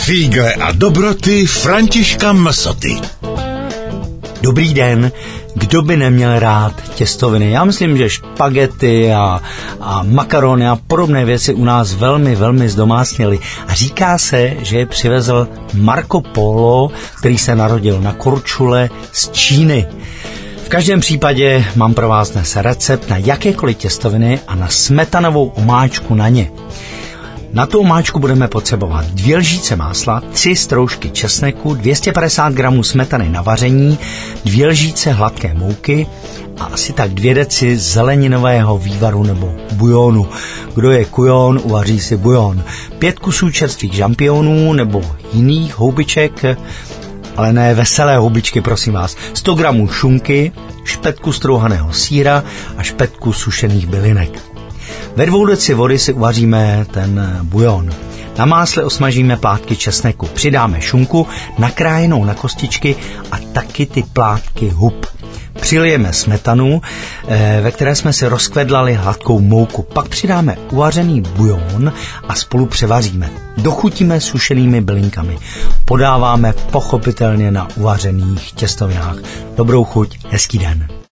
Fígle a dobroty Františka Msoty. Dobrý den, kdo by neměl rád těstoviny? Já myslím, že špagety a makarony a podobné věci u nás velmi zdomácněly. A říká se, že je přivezl Marco Polo, který se narodil na Korčule z Číny. V každém případě mám pro vás dnes recept na jakékoliv těstoviny a na smetanovou omáčku na ně. Na tu omáčku budeme potřebovat 2 lžíce másla, 3 stroužky česneku, 250 gramů smetany na vaření, 2 lžíce hladké mouky a asi tak 2 deci zeleninového vývaru nebo bujonu. Kdo je kujon, uvaří si bujon. 5 kusů čerstvých žampionů nebo jiných houbiček, ale ne veselé houbičky, prosím vás. 100 gramů šunky, špetku strouhaného sýra a špetku sušených bylinek. Ve 2 deci vody si uvaříme ten bujon. Na másle osmažíme plátky česneku, přidáme šunku nakrájenou na kostičky a taky ty plátky hub. Přilijeme smetanu, ve které jsme si rozkvedlali hladkou mouku. Pak přidáme uvařený bujon a spolu převaříme. Dochutíme sušenými bylinkami. Podáváme pochopitelně na uvařených těstovinách. Dobrou chuť, hezký den.